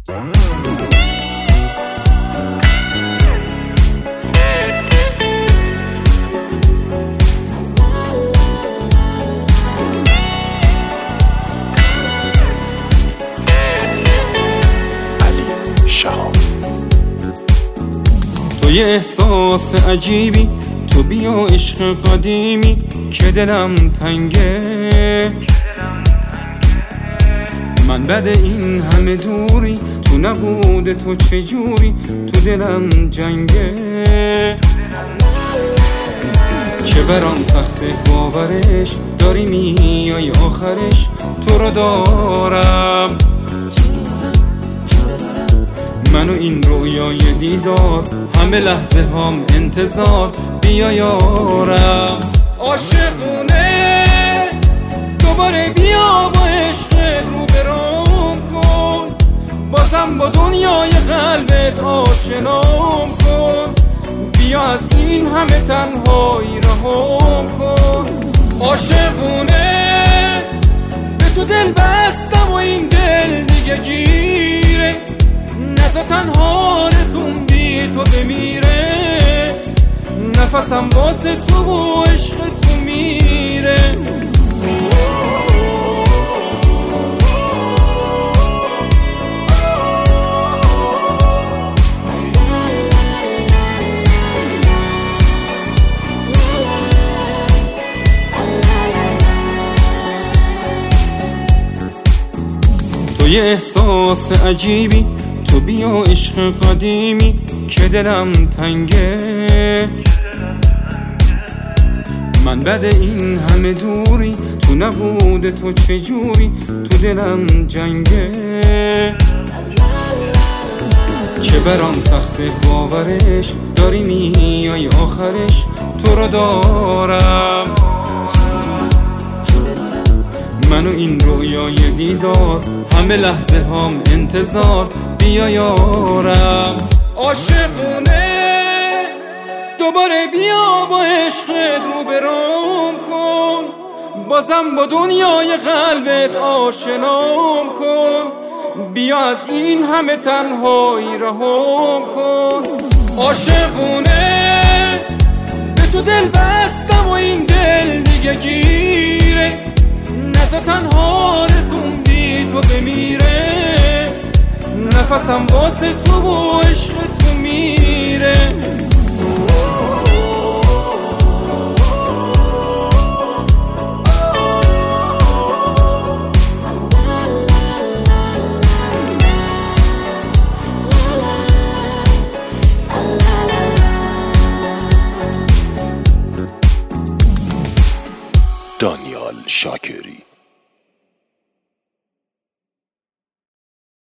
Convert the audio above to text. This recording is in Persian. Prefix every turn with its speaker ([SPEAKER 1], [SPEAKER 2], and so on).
[SPEAKER 1] تو یه احساس عجیبی، تو بیا عشق قدیمی که دلم تنگه. من بعد این همه دوری، تو نبوده تو چجوری تو دلم جنگه. چه برام سخته باورش، داری میای آخرش تو رو دارم. منو این رویای دیدار، همه لحظه هم انتظار، بیا یارم. عاشقونه دوباره بیا با عشق رو برام کن، بازم با دنیای قلبت آشنام کن. بیا از این همه تنهایی رهام کن. عاشقونه به تو دل بستم و این دل دیگه گیره، نزا تنها رزوم بی تو بمیره. نفسم واسه تو و عشق تو میره. تو یه احساس عجیبی، تو بیا عشق قدیمی که دلم تنگه. من بعد این همه دوری، تو نبوده تو چجوری تو دلم جنگه. چه برام سخته باورش، داری میای آخرش تو رو دارم. منو این رویای دیدار، همه لحظه هم انتظار، بیا یارم. عاشقونه دوباره بیا با عشقت رو برام کن، بازم با دنیای قلبت آشنام کن. بیا از این همه تنهایی رهام کن. عاشقونه به تو دل بستم و این دل دیگه گیره، نزا تنها رزوم بی تو بمیره. نفسم واسه تو و عشق تو میره.
[SPEAKER 2] دانیال شاکری.